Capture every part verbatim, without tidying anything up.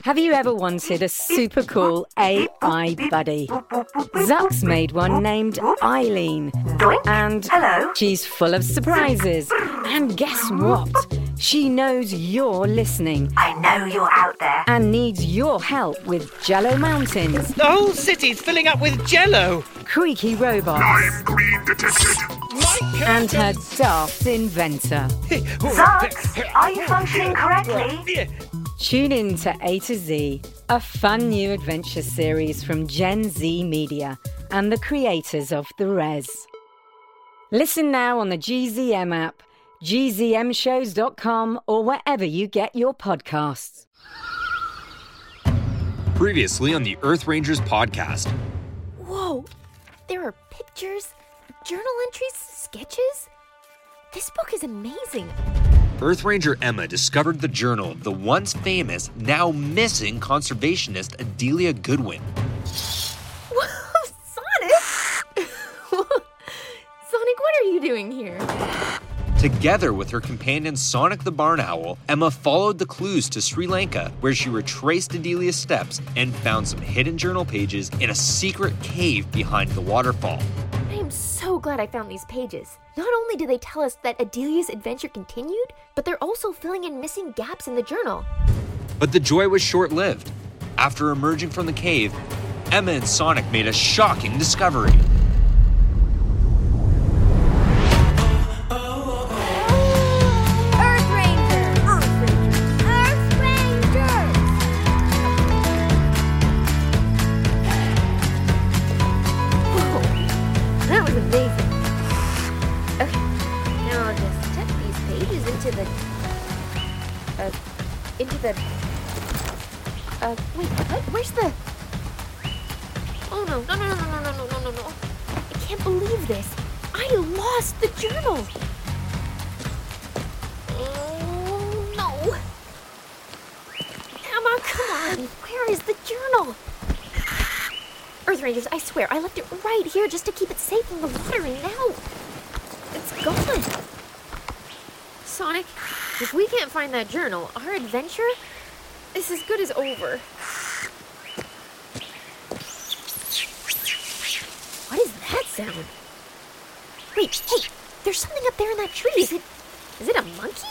Have you ever wanted a super cool A I buddy? Zuck's made one named Eileen. And Hello? she's full of surprises. And guess what? She knows you're listening I know you're out there. and needs your help with Jello Mountains, The whole city's filling up with jello. creaky robots, I'm green detected. and her daft inventor. Zucks, are you functioning correctly? Tune in to A to Z, a fun new adventure series from Gen Z Media and the creators of The Res. Listen now on the G Z M app, G Z M shows dot com, or wherever you get your podcasts. Previously on the Earth Rangers podcast. Whoa, there are pictures, journal entries, sketches. This book is amazing. Earth Ranger Emma discovered the journal of the once famous, now missing conservationist Adelia Goodwin. Whoa, Sonic! Sonic, what are you doing here? Together with her companion Sonic the Barn Owl, Emma followed the clues to Sri Lanka, where she retraced Adelia's steps and found some hidden journal pages in a secret cave behind the waterfall. I am so glad I found these pages. Not only do they tell us that Adelia's adventure continued, but they're also filling in missing gaps in the journal. But the joy was short-lived. After emerging from the cave, Emma and Sonic made a shocking discovery. Earth Ranger! Earth Ranger! Earth Ranger! Whoa, that was amazing. Okay, now I'll just tuck these pages into the, uh, into the, uh, wait, what? Where's the, oh no, no, no, no, no, no, no, no, no, no. I can't believe this. I lost the journal. Oh, no. Emma, come on. Where is the journal? Earth Rangers, I swear, I left it right here just to keep it safe from the water, and now it's gone. Sonic, if we can't find that journal, our adventure is as good as over. What is that sound? Wait, hey, there's something up there in that tree. Is it, is it a monkey?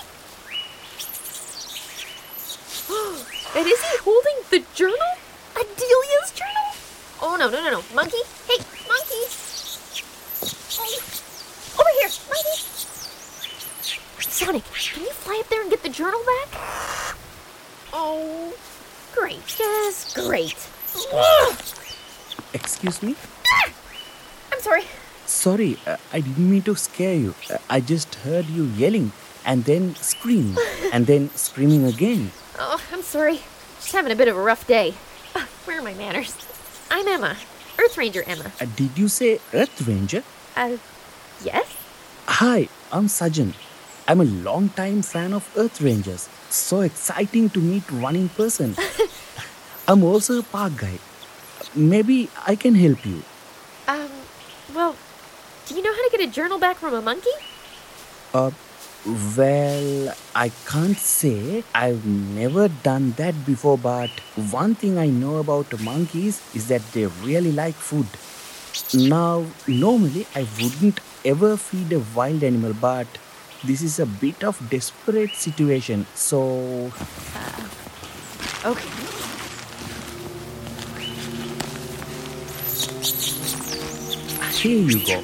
And is he holding the journal? Adelia's journal? Oh, no, no, no, no. Monkey? Hey, monkey! Oh, over here, monkey! Sonic, can you fly up there and get the journal back? Oh, great. Just great. Excuse me? Ah! I'm sorry. Sorry, uh, I didn't mean to scare you. Uh, I just heard you yelling and then screaming and then screaming again. Oh, I'm sorry. Just having a bit of a rough day. Uh, where are my manners? I'm Emma. Earth Ranger Emma. Uh, did you say Earth Ranger? Uh, yes? Hi, I'm Sajan. I'm a long-time fan of Earth Rangers. So exciting to meet one in person. I'm also a park guide. Maybe I can help you. Um, well, do you know how to get a journal back from a monkey? Uh, well, I can't say. I've never done that before, but one thing I know about monkeys is that they really like food. Now, normally I wouldn't ever feed a wild animal, but this is a bit of desperate situation, so... Uh, okay. Here you go.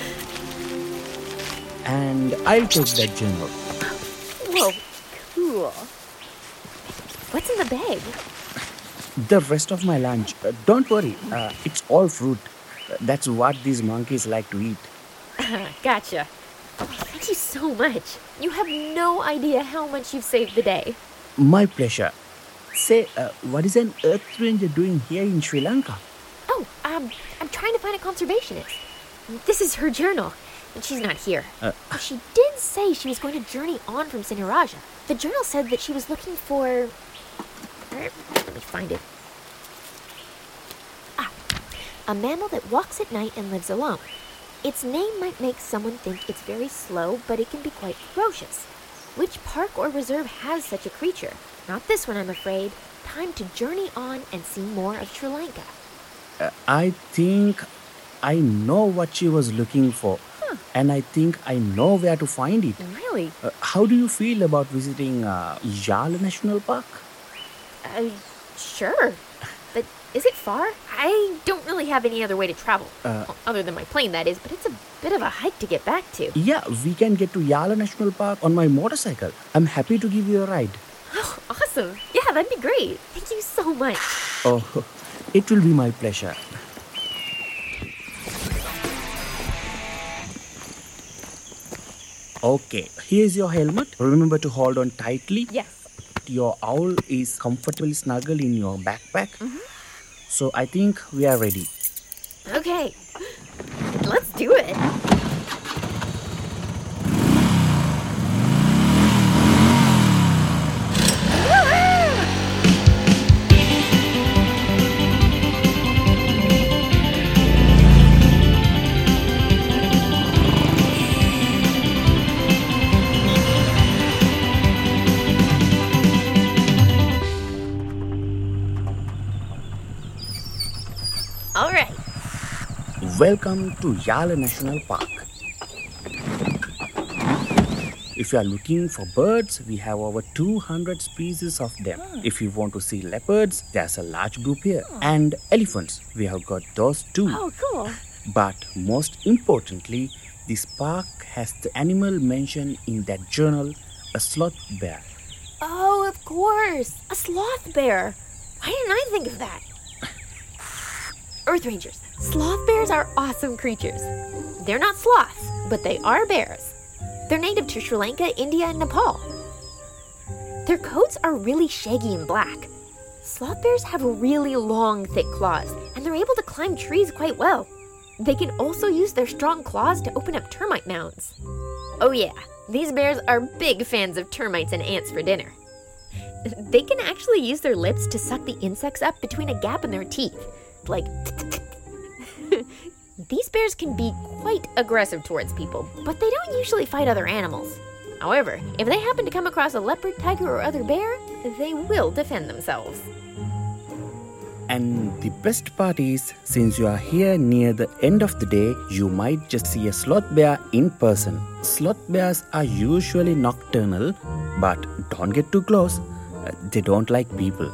And I'll take that journal. Whoa, cool. What's in the bag? The rest of my lunch. Uh, don't worry, uh, it's all fruit. Uh, that's what these monkeys like to eat. Gotcha. Thank you so much. You have no idea how much you've saved the day. My pleasure. Say, uh, what is an Earth Ranger doing here in Sri Lanka? Oh, um, I'm trying to find a conservationist. This is her journal, and she's not here. Uh, But she did say she was going to journey on from Sinaraja. The journal said that she was looking for... Let me find it. Ah, a mammal that walks at night and lives alone. Its name might make someone think it's very slow, but it can be quite ferocious. Which park or reserve has such a creature? Not this one, I'm afraid. time to journey on and see more of Sri Lanka. Uh, I think I know what she was looking for. Huh. And I think I know where to find it. Really? Uh, how do you feel about visiting uh, Yala National Park? Uh, sure. But is it far? I don't really have any other way to travel. Uh, well, other than my plane, that is, but it's a bit of a hike to get back to. Yeah, we can get to Yala National Park on my motorcycle. I'm happy to give you a ride. Oh, awesome. Yeah, that'd be great. Thank you so much. Oh, it will be my pleasure. Okay, here's your helmet. Remember to hold on tightly. Yes. Your owl is comfortably snuggled in your backpack. Mm-hmm. So I think we are ready. Okay. Let's do it. All right. Welcome to Yala National Park. If you are looking for birds, we have over two hundred species of them. Oh. If you want to see leopards, there's a large group here. Oh. And elephants, we have got those too. Oh, cool. But most importantly, this park has the animal mentioned in that journal, a sloth bear. Oh, of course. A sloth bear. Why didn't I think of that? Earth Rangers, sloth bears are awesome creatures. They're not sloths, but they are bears. They're native to Sri Lanka, India, and Nepal. Their coats are really shaggy and black. Sloth bears have really long, thick claws, and they're able to climb trees quite well. They can also use their strong claws to open up termite mounds. Oh yeah, these bears are big fans of termites and ants for dinner. They can actually use their lips to suck the insects up between a gap in their teeth. Like, these bears can be quite aggressive towards people, but they don't usually fight other animals. However, if they happen to come across a leopard, tiger, or other bear, they will defend themselves. And the best part is, since you are here near the end of the day, you might just see a sloth bear in person. Sloth bears are usually nocturnal, but don't get too close. They don't like people.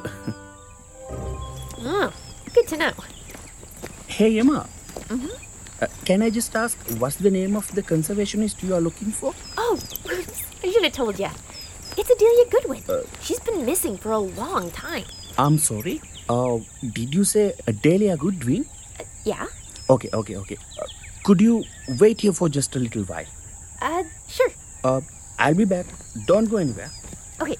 Oh, good to know. Hey, Emma. Mm-hmm. Uh, can I just ask, what's the name of the conservationist you are looking for? Oh, I should have told you. It's Adelia Goodwin. Uh, She's been missing for a long time. I'm sorry? Uh, did you say Adelia Goodwin? Uh, yeah. Okay, okay, okay. Uh, could you wait here for just a little while? Uh, sure. Uh, I'll be back. Don't go anywhere. Okay.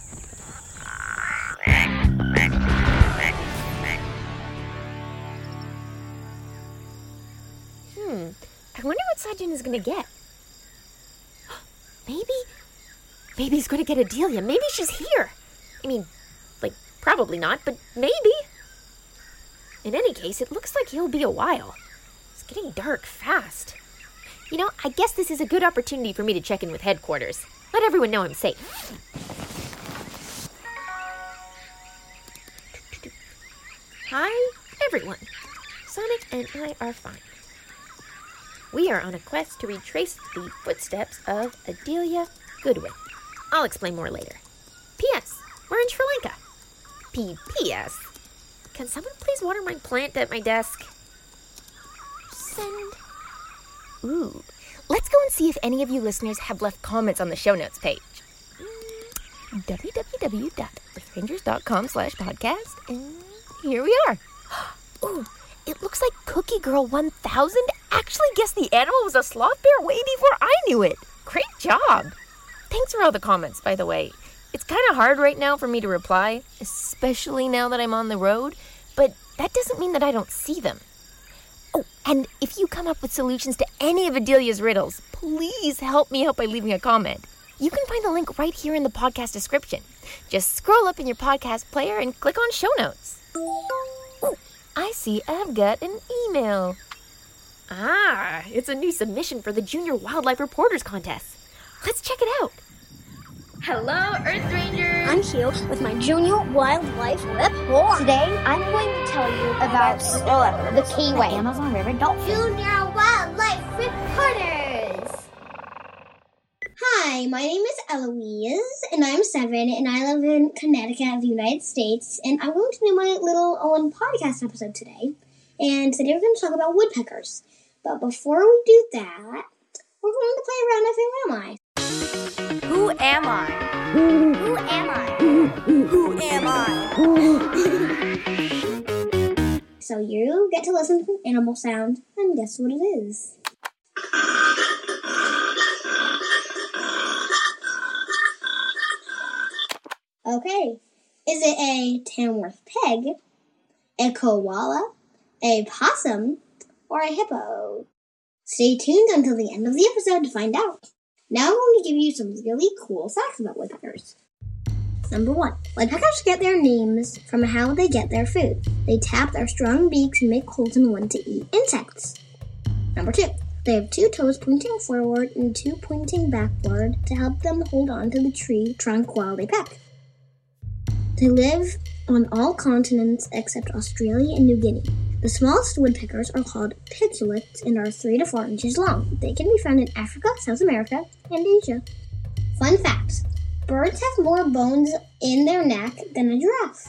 Hmm. I wonder what Sajjan is going to get. Maybe... Maybe he's going to get Adelia. Maybe she's here. I mean, like, probably not, but maybe. In any case, it looks like he'll be a while. It's getting dark fast. You know, I guess this is a good opportunity for me to check in with headquarters. Let everyone know I'm safe. Hi, everyone. Sonic and I are fine. We are on a quest to retrace the footsteps of Adelia Goodwin. I'll explain more later. P S. We're in Sri Lanka. P P S. Can someone please water my plant at my desk? Send. Ooh. Let's go and see if any of you listeners have left comments on the show notes page. www.earthrangers.com slash podcast. And here we are. Ooh. It looks like Cookie Girl one thousand actually guessed the animal was a sloth bear way before I knew it. Great job. Thanks for all the comments, by the way. It's kind of hard right now for me to reply, especially now that I'm on the road, but that doesn't mean that I don't see them. Oh, and if you come up with solutions to any of Adelia's riddles, please help me out by leaving a comment. You can find the link right here in the podcast description. Just scroll up in your podcast player and click on show notes. Ooh, I see I've got an email. Ah, it's a new submission for the Junior Wildlife Reporters Contest. Let's check it out. Hello, Earth Rangers! I'm here with my junior wildlife report. Today, I'm going to tell you about the Kiwi Amazon River dolphin. Junior Wildlife Reporters. Hi, my name is Eloise, and I'm seven, and I live in Connecticut, the United States, and I'm going to do my little own podcast episode today. And today we're going to talk about woodpeckers. But before we do that, we're going to play around with Who Am I? Who am I? Who am I? Who am I? So you get to listen to an animal sound and guess what it is. Okay, is it a Tamworth pig, a koala, a possum, or a hippo? Stay tuned until the end of the episode to find out. Now I'm going to give you some really cool facts about woodpeckers. Number one, woodpeckers get their names from how they get their food. They tap their strong beaks and make holes in one to eat insects. Number two, they have two toes pointing forward and two pointing backward to help them hold on to the tree trunk while they peck. They live on all continents except Australia and New Guinea. The smallest woodpeckers are called piculets and are three to four inches long. They can be found in Africa, South America, and Asia. Fun fact, birds have more bones in their neck than a giraffe.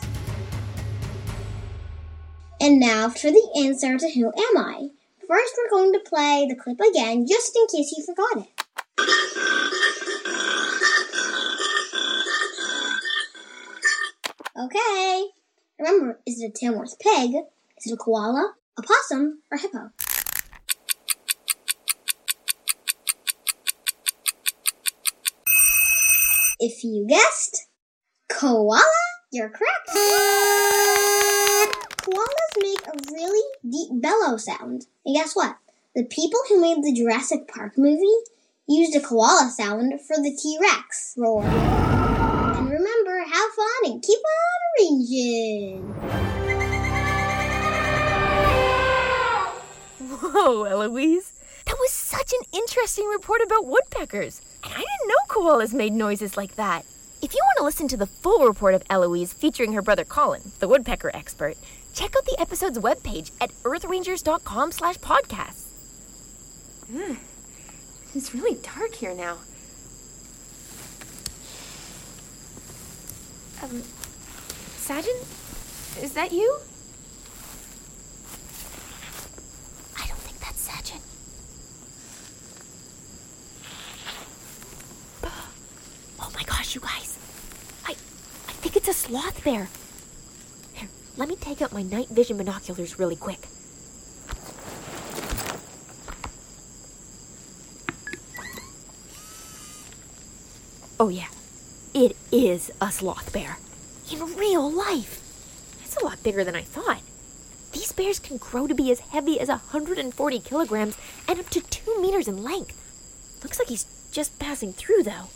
And now for the answer to Who Am I? First, we're going to play the clip again, just in case you forgot it. Okay. Remember, is it a Tamworth pig? Is it a koala, a possum, or a hippo? If you guessed koala, you're correct. Koalas make a really deep bellow sound. And guess what? The people who made the Jurassic Park movie used a koala sound for the T-Rex roar. And remember, have fun and keep on arranging. Whoa, Eloise. That was such an interesting report about woodpeckers. And I didn't know koalas made noises like that. If you want to listen to the full report of Eloise featuring her brother Colin, the woodpecker expert, check out the episode's webpage at earthrangers.com slash podcasts. Mm, it's really dark here now. Um, Sajin? Is that you? I don't think that's Sajin. Oh my gosh, you guys. I, I think it's a sloth bear. Here, let me take out my night vision binoculars really quick. Oh yeah, it is a sloth bear. In real life. It's a lot bigger than I thought. These bears can grow to be as heavy as one hundred forty kilograms and up to two meters in length. Looks like he's just passing through, though.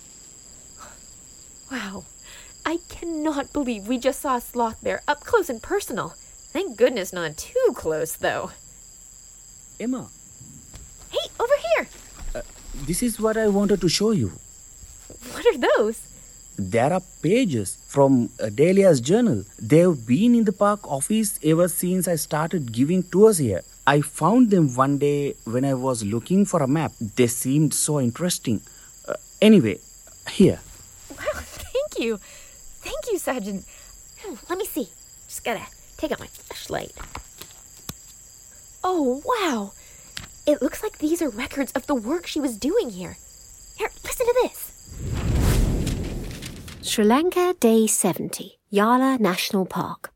Wow, I cannot believe we just saw a sloth bear up close and personal. Thank goodness not too close, though. Emma. Hey, over here. Uh, this is what I wanted to show you. What are those? There are pages from uh, Dahlia's journal. They've been in the park office ever since I started giving tours here. I found them one day when I was looking for a map. They seemed so interesting. Uh, anyway, here. Wow, thank you. Thank you, Sajin. Let me see. Just gotta take out my flashlight. Oh, wow. It looks like these are records of the work she was doing here. Here, listen to this. Sri Lanka, Day seventy, Yala National Park.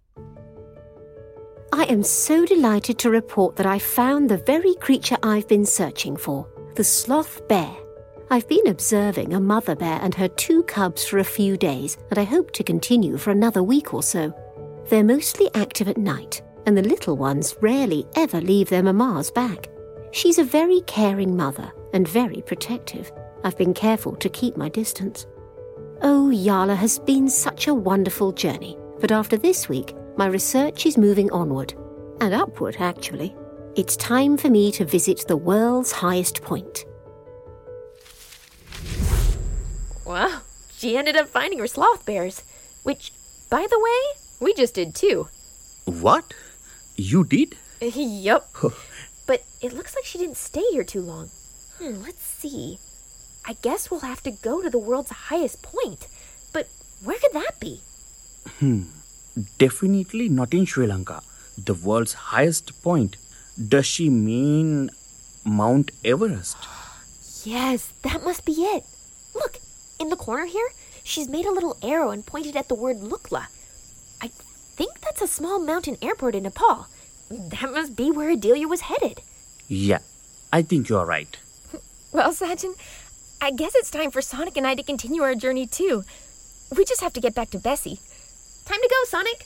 I am so delighted to report that I found the very creature I've been searching for, the sloth bear. I've been observing a mother bear and her two cubs for a few days, and I hope to continue for another week or so. They're mostly active at night, and the little ones rarely ever leave their mama's back. She's a very caring mother and very protective. I've been careful to keep my distance. Oh, Yala has been such a wonderful journey, but after this week, my research is moving onward, and upward, actually. It's time for me to visit the world's highest point. Wow, she ended up finding her sloth bears. Which, by the way, we just did too. What? You did? Yup. But it looks like she didn't stay here too long. Hmm, let's see. I guess we'll have to go to the world's highest point. But where could that be? Hmm. Definitely not in Sri Lanka. The world's highest point. Does she mean Mount Everest? Yes, that must be it. Look, in the corner here, she's made a little arrow and pointed at the word Lukla. I think that's a small mountain airport in Nepal. That must be where Adelia was headed. Yeah, I think you're right. Well, Sajin, I guess it's time for Sonic and I to continue our journey too. We just have to get back to Bessie. Time to go, Sonic.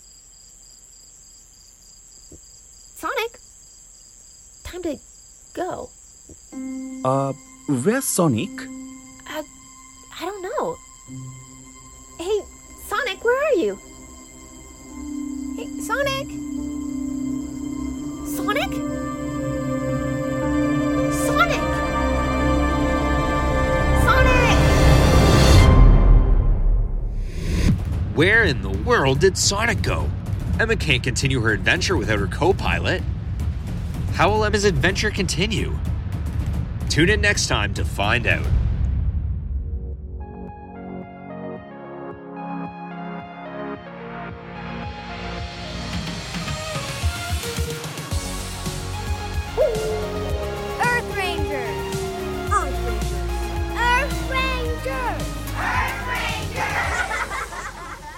Sonic? Time to go. Uh, where's Sonic? Uh, I don't know. Hey, Sonic, where are you? Hey, Sonic? Sonic? Sonic! Sonic! Where in the world did Sonic go? Emma can't continue her adventure without her co-pilot. How will Emma's adventure continue? Tune in next time to find out. Earth Rangers! Earth Rangers! Earth Rangers! Earth Rangers!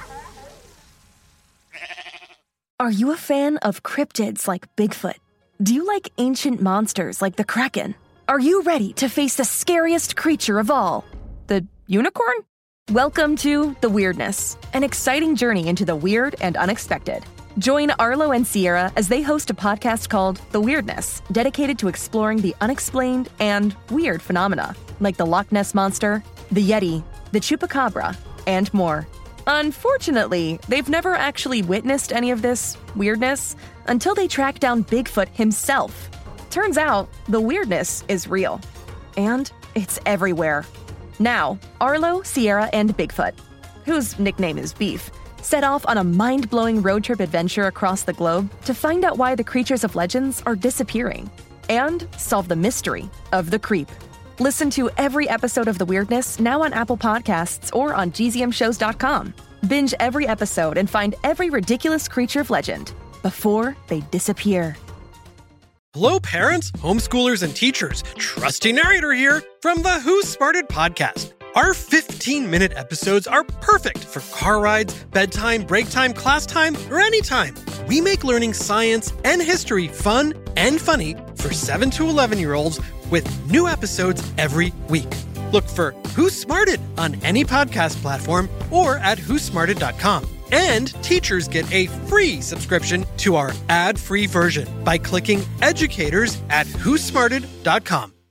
Are you a fan of cryptids like Bigfoot? Do you like ancient monsters like the Kraken? Are you ready to face the scariest creature of all, the unicorn? Welcome to The Weirdness, an exciting journey into the weird and unexpected. Join Arlo and Sierra as they host a podcast called The Weirdness, dedicated to exploring the unexplained and weird phenomena, like the Loch Ness Monster, the Yeti, the Chupacabra, and more. Unfortunately, they've never actually witnessed any of this weirdness until they track down Bigfoot himself. Turns out, the weirdness is real. And it's everywhere. Now, Arlo, Sierra, and Bigfoot, whose nickname is Beef, set off on a mind-blowing road trip adventure across the globe to find out why the creatures of legends are disappearing and solve the mystery of the creep. Listen to every episode of The Weirdness now on Apple Podcasts or on G Z M shows dot com. Binge every episode and find every ridiculous creature of legend before they disappear. Hello, parents, homeschoolers, and teachers. Trusty narrator here from the Who Smarted podcast. Our fifteen-minute episodes are perfect for car rides, bedtime, break time, class time, or anytime. We make learning science and history fun and funny for seven to eleven-year-olds with new episodes every week. Look for Who Smarted on any podcast platform or at who smarted dot com. And teachers get a free subscription to our ad-free version by clicking educators at who smarted dot com.